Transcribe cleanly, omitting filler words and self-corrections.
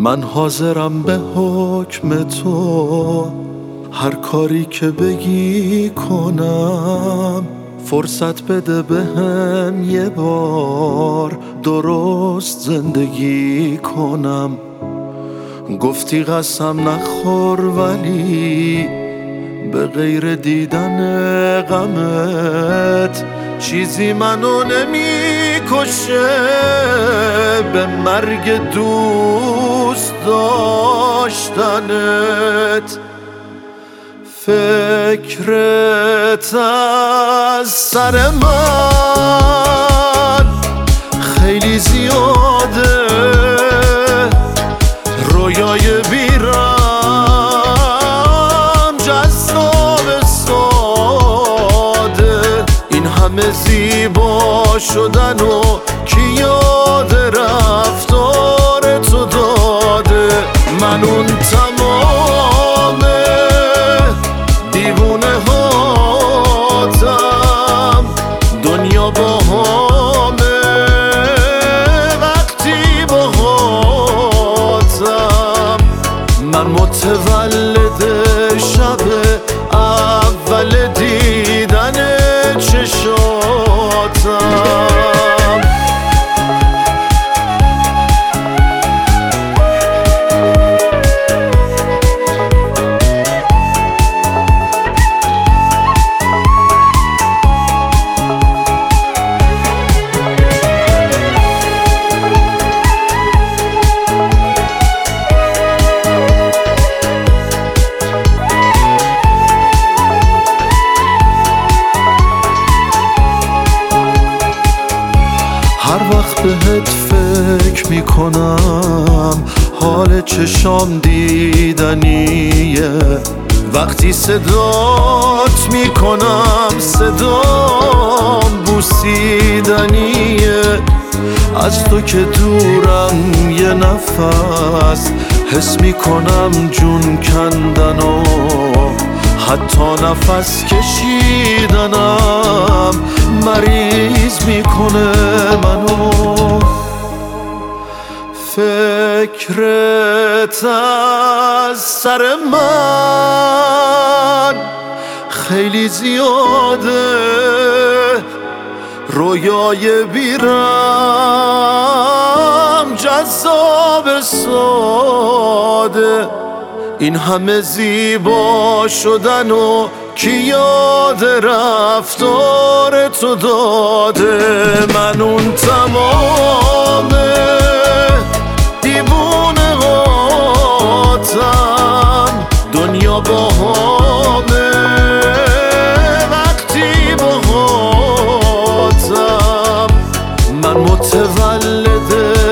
من حاضرم به حکم تو هر کاری که بگی کنم. فرصت بده بهم یه بار درست زندگی کنم. گفتی قسم نخور ولی به غیر دیدن غمت چیزی منو نمیکشه به مرگ دوست داشتنت. فکرت از سر من خیلی زیاده، رویای بیرم جذاب ساده. این همه زیبا شدن و کی یاد رفتار تو داده. من اون تمام دیوونه هاتم، دنیا با همه وقتی با هاتم. من متولد شب اول دیدن چشاتم. هر وقت بهت فکر میکنم حال چشام دیدنیه. وقتی صدات میکنم صدام بوسیدنیه. از تو که دورم یه نفس حس میکنم جون کندن و حتی نفس کشیدنم مریض میکنه منو. فکرت از سر من خیلی زیاده، رویای بیرم جذاب ساده. این همه زیبا شدن و کی یاد رفتار تو داده. من اون تمام دیوونه هاتم، دنیا با همه وقتی با هاتم. من متولد